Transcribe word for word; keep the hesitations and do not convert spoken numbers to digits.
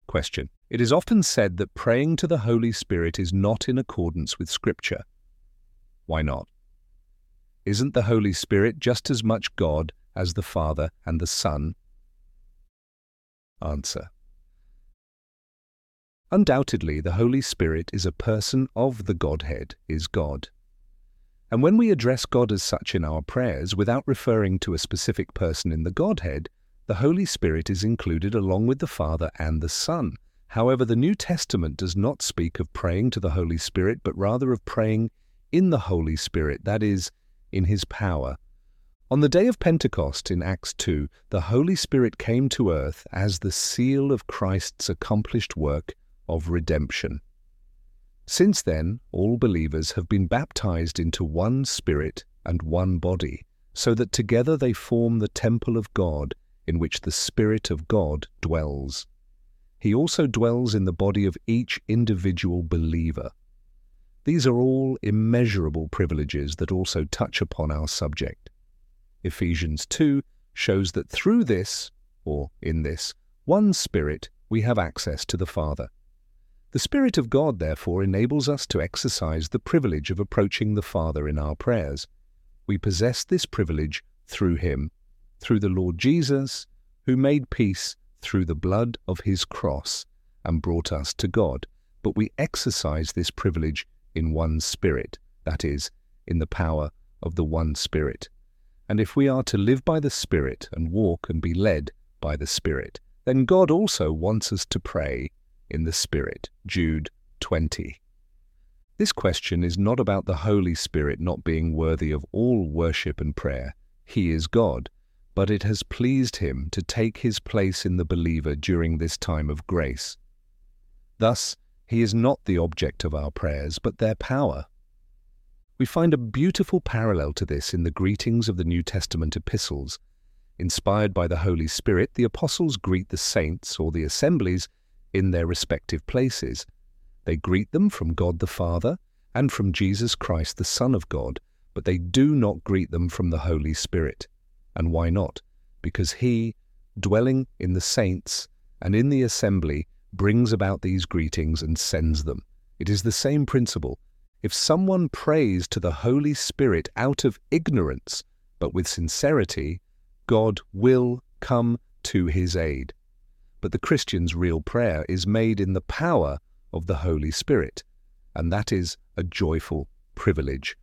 Question. It is often said that praying to the Holy Spirit is not in accordance with Scripture. Why not? Isn't the Holy Spirit just as much God as the Father and the Son? Answer. Undoubtedly, the Holy Spirit is a person of the Godhead, is God. And when we address God as such in our prayers, without referring to a specific person in the Godhead, the Holy Spirit is included along with the Father and the Son. However, the New Testament does not speak of praying to the Holy Spirit, but rather of praying in the Holy Spirit, that is, in His power. On the day of Pentecost in Acts two, the Holy Spirit came to earth as the seal of Christ's accomplished work of redemption. Since then, all believers have been baptized into one Spirit and one body, so that together they form the temple of God, in which the Spirit of God dwells. He also dwells in the body of each individual believer. These are all immeasurable privileges that also touch upon our subject. Ephesians two shows that through this, or in this, one Spirit, we have access to the Father. The Spirit of God, therefore, enables us to exercise the privilege of approaching the Father in our prayers. We possess this privilege through Him, through the Lord Jesus, who made peace through the blood of His cross and brought us to God. But we exercise this privilege in one Spirit, that is, in the power of the one Spirit. And if we are to live by the Spirit and walk and be led by the Spirit, then God also wants us to pray in the Spirit. Jude twenty. This question is not about the Holy Spirit not being worthy of all worship and prayer. He is God, but it has pleased Him to take His place in the believer during this time of grace. Thus, He is not the object of our prayers, but their power. We find a beautiful parallel to this in the greetings of the New Testament epistles. Inspired by the Holy Spirit, the apostles greet the saints or the assemblies in their respective places. They greet them from God the Father and from Jesus Christ, the Son of God, but they do not greet them from the Holy Spirit. And why not? Because He, dwelling in the saints and in the assembly, brings about these greetings and sends them. It is the same principle. If someone prays to the Holy Spirit out of ignorance, but with sincerity, God will come to his aid. But the Christian's real prayer is made in the power of the Holy Spirit, and that is a joyful privilege.